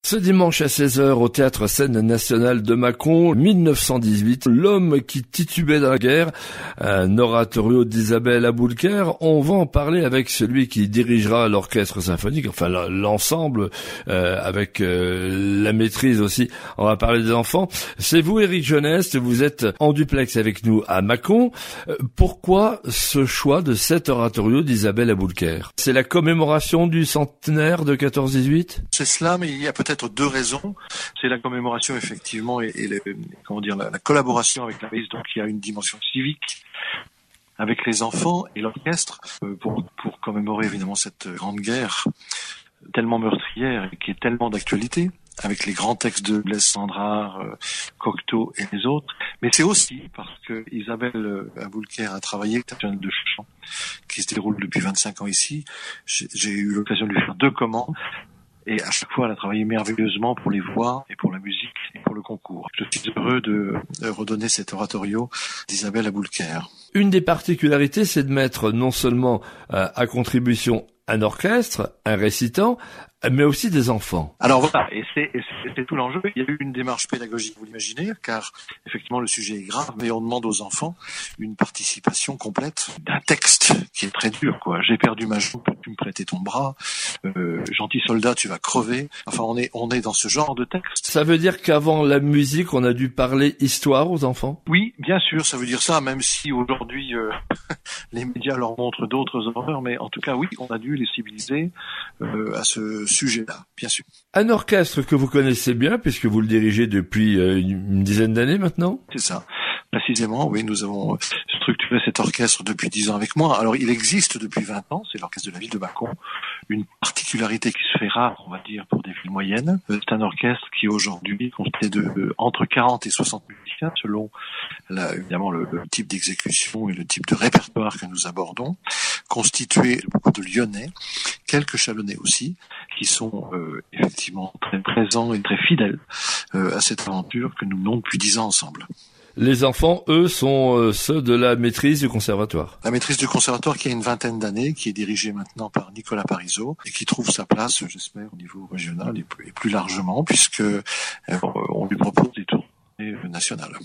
Ce dimanche à 16h au Théâtre Scène Nationale de Mâcon, 1918, l'homme qui titubait dans la guerre, un oratorio d'Isabelle Aboulker. On va en parler avec celui qui dirigera l'orchestre symphonique, enfin l'ensemble, avec la maîtrise aussi. On va parler des enfants. C'est vous, Éric Jeunesse, vous êtes en duplex avec nous à Mâcon. Pourquoi ce choix de cet oratorio d'Isabelle Aboulker? C'est la commémoration du centenaire de 14-18? C'est cela, mais il y a peut-être deux raisons. C'est la commémoration effectivement et la collaboration avec la police, donc il y a une dimension civique avec les enfants et l'orchestre pour commémorer évidemment cette grande guerre tellement meurtrière et qui est tellement d'actualité, avec les grands textes de Blaise Cendrars, Cocteau et les autres. Mais c'est aussi parce que Isabelle Aboulker a travaillé avec un de chant qui se déroule depuis 25 ans ici. J'ai eu l'occasion de lui faire 2 commandes. Et à chaque fois, elle a travaillé merveilleusement pour les voix et pour la musique et pour le concours. Je suis heureux de redonner cet oratorio d'Isabelle Aboulker. Une des particularités, c'est de mettre non seulement à contribution un orchestre, un récitant, mais aussi des enfants. Alors voilà, et c'est tout l'enjeu. Il y a eu une démarche pédagogique, vous l'imaginez, car effectivement le sujet est grave, mais on demande aux enfants une participation complète d'un texte qui est très dur, quoi. J'ai perdu ma joue, peux-tu me prêter ton bras? Gentil soldat, tu vas crever. Enfin, on est dans ce genre de texte. Ça veut dire qu'avant la musique, on a dû parler histoire aux enfants? Oui, bien sûr, ça veut dire ça, même si aujourd'hui les médias leur montrent d'autres horreurs, mais en tout cas, oui, on a dû les civiliser à ce sujet-là, bien sûr. Un orchestre que vous connaissez bien, puisque vous le dirigez depuis une dizaine d'années maintenant? C'est ça. Précisément, oui, nous avons structuré cet orchestre depuis 10 ans avec moi. Alors, il existe depuis 20 ans, c'est l'orchestre de la ville de Mâcon. Une particularité qui se fait rare, on va dire, pour des villes moyennes. C'est un orchestre qui, aujourd'hui, consiste de entre 40 et 60 musiciens, selon, évidemment, le type d'exécution et le type de répertoire que nous abordons, constitué de beaucoup de Lyonnais, quelques Chalonnais aussi, qui sont effectivement très présents et très fidèles à cette aventure que nous menons depuis 10 ans ensemble. Les enfants, eux, sont ceux de la maîtrise du conservatoire. La maîtrise du conservatoire qui a une 20aine d'années, qui est dirigée maintenant par Nicolas Parizeau et qui trouve sa place, j'espère, au niveau régional et plus largement, puisque on lui propose des tournées nationales.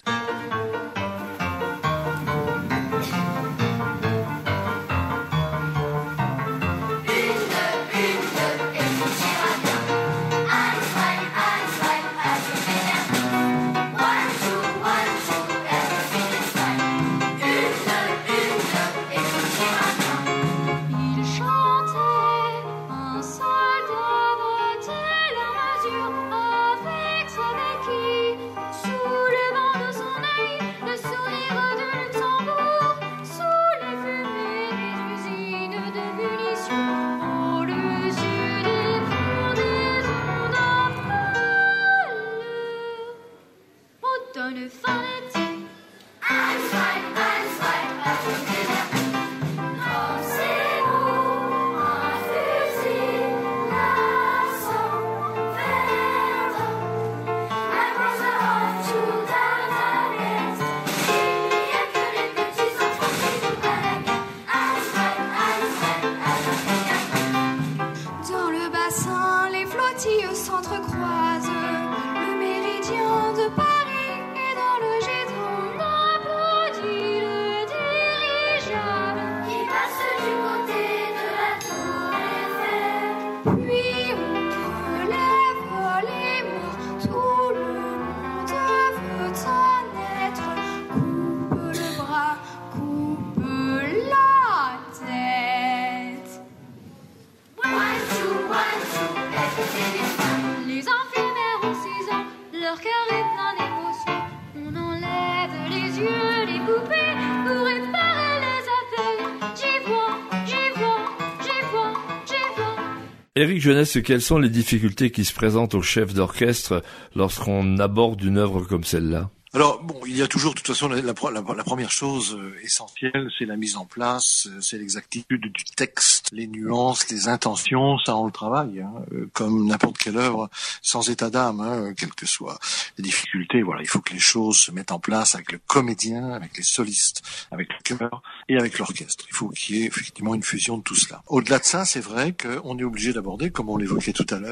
Éric Jeunesse, quelles sont les difficultés qui se présentent au chef d'orchestre lorsqu'on aborde une œuvre comme celle-là? Alors, bon, il y a toujours, de toute façon, la première chose essentielle, c'est la mise en place, c'est l'exactitude du texte, les nuances, les intentions, ça on le travaille, hein, comme n'importe quelle œuvre, sans état d'âme, hein, quelles que soient les difficultés. Voilà, il faut que les choses se mettent en place avec le comédien, avec les solistes, avec le chœur et avec l'orchestre. Il faut qu'il y ait effectivement une fusion de tout cela. Au-delà de ça, c'est vrai qu'on est obligé d'aborder, comme on l'évoquait tout à l'heure,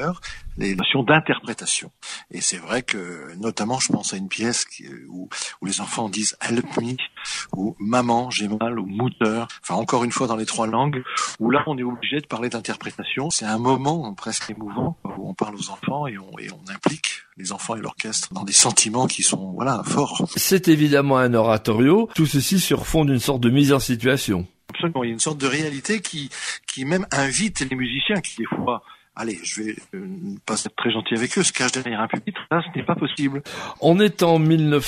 les notions d'interprétation. Et c'est vrai que, notamment, je pense à une pièce où les enfants disent help me, ou maman, j'ai mal, ou mutter, enfin encore une fois dans les 3 langues, où là on est obligé de parler d'interprétation. C'est un moment presque émouvant où on parle aux enfants et on implique les enfants et l'orchestre dans des sentiments qui sont, forts. C'est évidemment un oratorio, tout ceci sur fond d'une sorte de mise en situation. Absolument, il y a une sorte de réalité qui même invite les musiciens qui des fois, allez, je vais pas être très gentil avec eux, se cachent derrière un pupitre. Là, ce n'est pas possible. On est en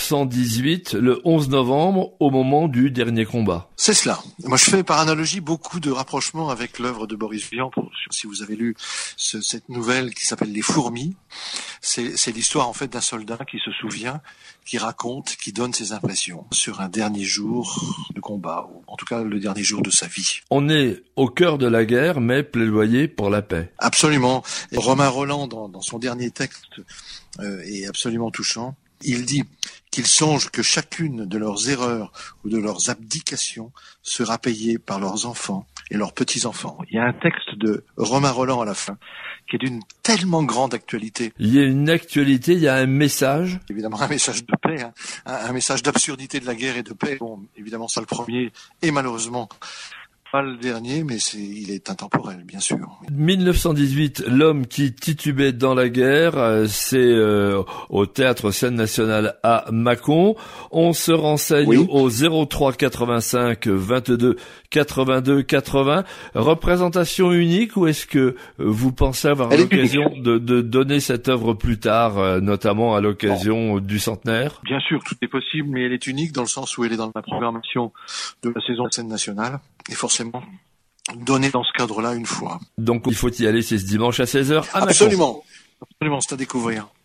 1918, le 11 novembre, au moment du dernier combat. C'est cela. Moi, je fais par analogie beaucoup de rapprochements avec l'œuvre de Boris Vian. Si vous avez lu cette nouvelle qui s'appelle Les Fourmis, c'est l'histoire en fait d'un soldat qui se souvient, qui raconte, qui donne ses impressions sur un dernier jour de combat, ou en tout cas le dernier jour de sa vie. On est au cœur de la guerre, mais plaidoyer pour la paix. Absolument. Et Romain Rolland, dans son dernier texte, est absolument touchant. Il dit qu'ils songent que chacune de leurs erreurs ou de leurs abdications sera payée par leurs enfants et leurs petits-enfants. Il y a un texte de Romain Rolland à la fin qui est d'une tellement grande actualité. Il y a une actualité, il y a un message. Évidemment, un message de paix, un message d'absurdité de la guerre et de paix. Bon, évidemment, ça le premier et malheureusement pas le dernier, mais il est intemporel, bien sûr. 1918, l'homme qui titubait dans la guerre, c'est au Théâtre Scène Nationale à Mâcon. On se renseigne au 03 85 22 82 80. Représentation unique, ou est-ce que vous pensez avoir l'occasion de donner cette œuvre plus tard, notamment à l'occasion du centenaire? Bien sûr, tout est possible, mais elle est unique dans le sens où elle est dans la programmation de la saison de Scène Nationale. Et forcément, donné dans ce cadre-là une fois. Donc il faut y aller, c'est ce dimanche à 16h à Mâcon. Absolument, c'est à découvrir.